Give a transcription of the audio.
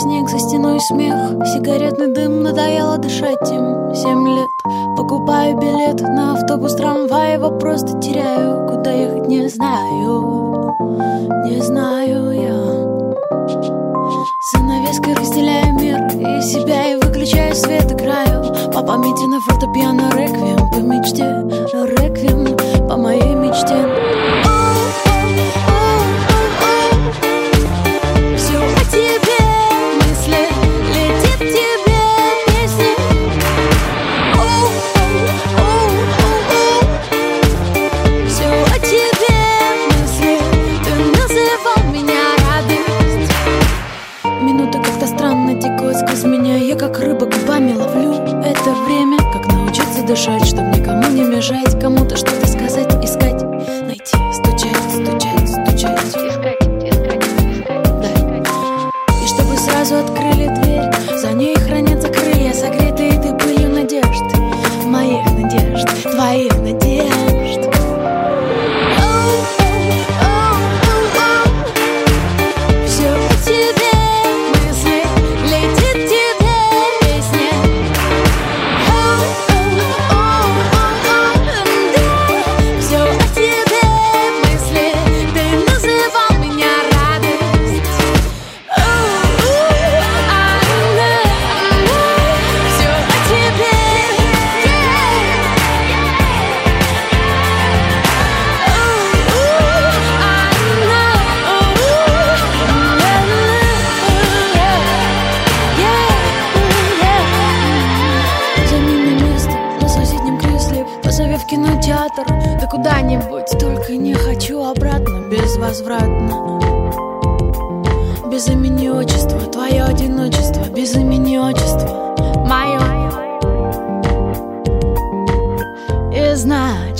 снег, за стеной смех, сигаретный дым, надоело дышать им. 7 лет, покупаю билет на автобус, трамвай, его просто теряю. Куда ехать не знаю, не знаю я. Занавеской разделяю мир и себя, и выключаю свет, играю по памяти на фортепиано реквием по мечте, реквием по моей мечте. Все о тебе мысли, летит тебе песни. Все о тебе мысли, ты называл меня радость. Минуты как-то странно текут сквозь меня, я как рыба губами ловлю это время. Как научиться дышать, чтоб никому не мешать, кому-то что-то сказать, искать, найти, стучать, стучать, стучать, искать, искать, искать, да. И чтобы сразу открыли дверь, за ней хранятся крылья, согретые ты пылью надежд, моих надежд, твоих надежд. Все о тебе мысли, летит тебе песни. Все о тебе мысли, ты называл меня радость. Все о тебе. Займи мне место на соседнем кресле, позови в кинотеатр, да куда-нибудь, только не хочу обратно, безвозвратно. Без имени отчества, твое одиночество, без имени отчества, мое. И знаю,